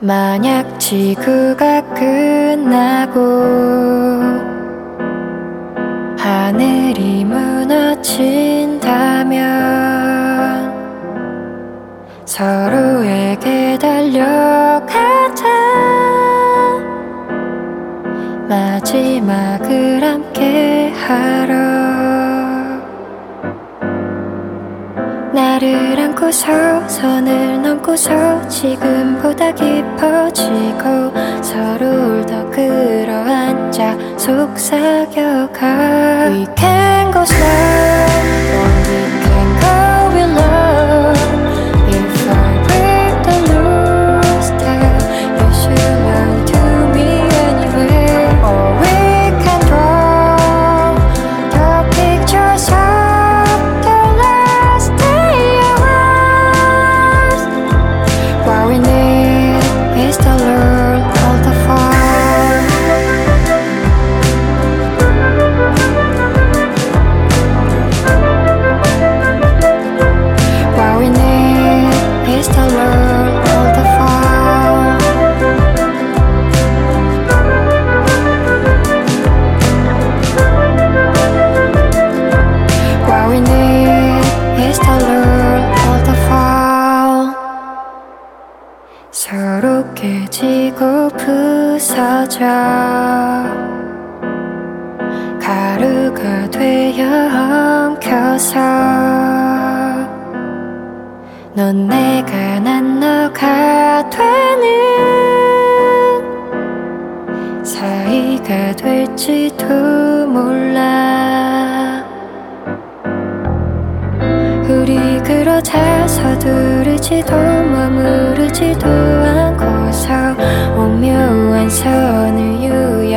만약 지구가 끝나고 하늘이 무너진다면 서로에게 달려가자. 마지막을 함께 하러 나를 안고서 손을 넘고서 지금보다 깊어지고 서로를 더 끌어안자 속삭여가. We can go slow or we can go alone. If I break the rules then you should learn to me anyway. Or we can draw the pictures of the last day of ours. What we need is to learn all the fun. What we need is to learn all the fun. What we need is to learn all the fun. 서로 깨지고 부서져 가루가 되어 엉켜서 넌 내가 난 너가 되는 사이가 될지도 몰라. 우리 그러자 서두르지도 머무르지도 않고서 오묘한 선을 유지해